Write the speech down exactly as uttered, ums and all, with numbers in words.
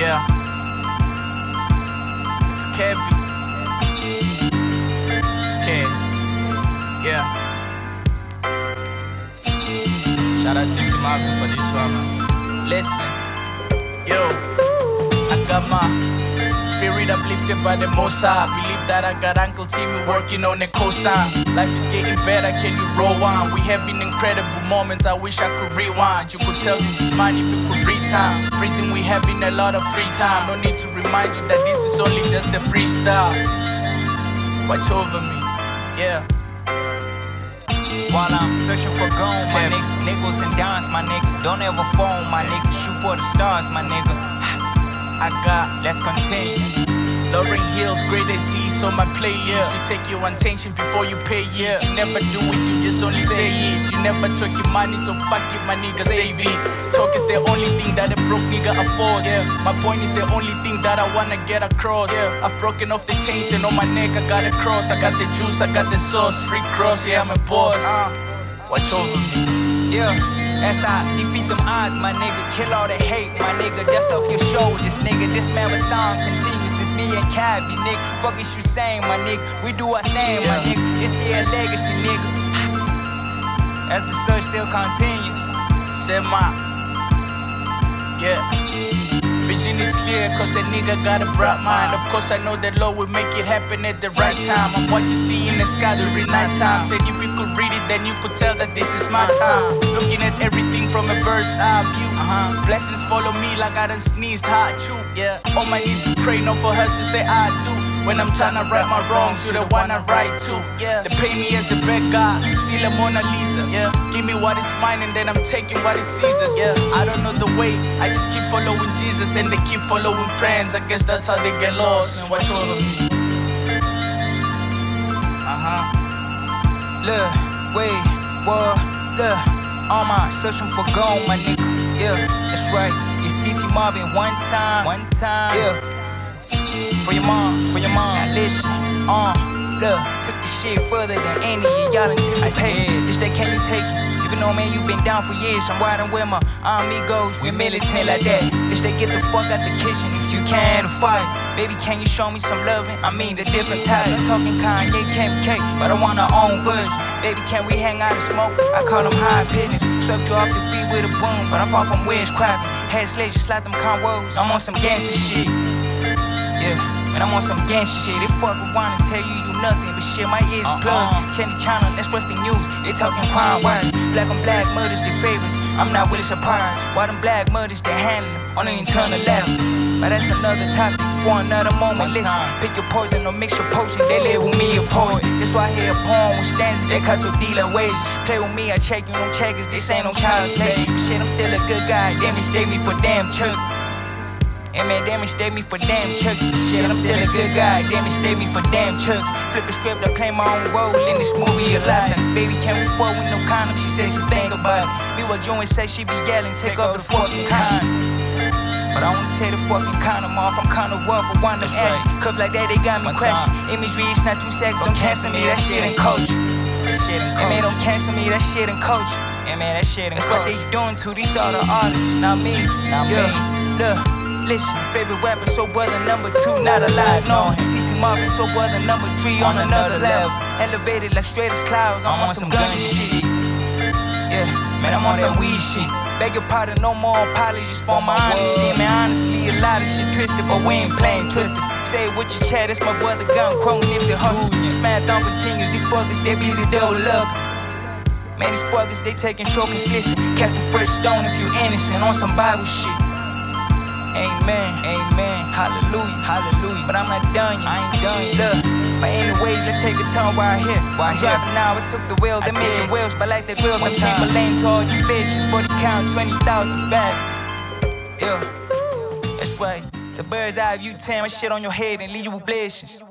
Yeah, it's Kevin. Okay, yeah. Shout out to T Marvin for this one, man. Listen, yo, I got my spirit uplifted by the Most High. Believe that I got Uncle Timmy working on the cosign. Life is getting better, can you roll on? We having incredible moments, I wish I could rewind. You could tell this is mine if you could read time. Reason we having a lot of free time. No need to remind you that this is only just a freestyle. Watch over me, yeah. While I'm searching for gold, my nigga, nickels and dimes, my nigga. Don't ever phone, my nigga. Shoot for the stars, my nigga. I got, let's continue. Lauryn Hill's Great Aziz on my playlist. Yeah. You take your attention before you pay it. Yeah. You never do it, you just only say, say it. You never took your money, so fuck it, my nigga, save it. Talk is the only thing that a broke nigga affords. Yeah. My point is the only thing that I wanna get across. Yeah. I've broken off the chains and on my neck I got a cross. I got the juice, I got the sauce. Free cross, yeah, I'm a boss. Uh, watch over me. Yeah. As I defeat them odds, my nigga, kill all the hate, my nigga, dust off your shoulders, nigga. This marathon continues, it's me and Cabby, nigga. Fuck is you saying, my nigga? We do our thing, my nigga. This here a legacy, nigga. As the search still continues. Say my, yeah. Vision is clear, cause a nigga got a bright mind. Of course I know that Lord will make it happen at the right time. I'm what you see in the sky during night time. Said if you could read it, then you could tell that this is my time. Looking at everything from a bird's eye view. uh-huh. Blessings follow me like I done sneezed hard too. Yeah. On my knees to pray, not for her to say I do. When I'm trying to right my wrongs, you're the one I write to. Yeah. They pay me as a bad guy, still a Mona Lisa. Yeah. Give me what is mine and then I'm taking what is Caesar's. Yeah. I don't know the way, I just keep following Jesus. And they keep following friends, I guess that's how they get lost. And watch over me. Uh-huh. Look, wait, what, look. On my searching for gold, my nigga. Yeah, that's right. It's T T Marvin one time. One time. Yeah. For your mom, for your mom. Now listen, uh, look. Took the shit further than any of y'all anticipate. This day, can you take it? Even though, man, you been down for years, I'm riding with my amigos. We militant like that. This they get the fuck out the kitchen if you can to fight. Baby, can you show me some loving? I mean, the different type. I'm talking Kanye, Kim K, but I want our own version. Baby, can we hang out and smoke? I call them high pigeons. Swept you off your feet with a boom, but I'm far from witchcraft. Head slaves, just like them convos. I'm on some gangster shit. Yeah. Man, I'm on some gangster shit. They fuck around and tell you you nothing, but shit, my ears uh-uh. plugged. Change the channel, that's what's the news. They talking crime watch. Black on black murders, they favorites. I'm not really surprised. Why them black murders, they handle them on an internal level. But that's another topic for another moment. Listen, pick your poison or mix your potion. They label me a poet. That's why I hear a poem with stanzas. They cut so dealer wages. Play with me, I check you, no checkers. This ain't no child's play. But shit, I'm still a good guy. Damn, mistake me for damn church. And man, damn mistake me for damn Chucky. Shit, I'm still a good guy, damn mistake me for damn Chucky. Flip the script, I play my own role in this movie of life. Baby, can we fuck with no condom? She said she think about it. Me what Joan say she be yelling, take over the fucking condom. But I wanna take the fucking condom off, I'm kinda rough for one of them ashes. Cause like that, they got me crashing. Imagery, it's not two seconds, don't cancel me, that shit in culture. That shit in culture. And man, don't cancel me, that shit in culture. And man, that shit in culture. That's what they doing to these other artists, not me, not me. Look. Listen, favorite rapper, so brother number two, not alive, no. T T Marvin, so brother number three, on, on another level. Elevated like straight as clouds, I'm, I'm on some gun shit. Yeah, man, I'm on some weed shit. Beg your pardon, no more apologies for my honesty. Man, honestly, a lot of shit twisted, but we ain't playing twisted. Say it with your chat, it's my brother Gun, Chrome Nips and Hustle. Smash on continues, these fuckers, they busy double up. Man, these fuckers, they taking shortcuts, listen. Catch the first stone if you innocent, on some Bible shit. Amen, amen, hallelujah, hallelujah. But I'm not done yet, I ain't done yet. Look, but anyways, let's take a turn right here. Right I'm driving now, I took the wheel, they making wheels, but like that wheel, them Chamberlains all these bitches, body count twenty thousand fat. Yeah, that's right. It's a bird's eye view, tear my shit on your head and leave you with blessings.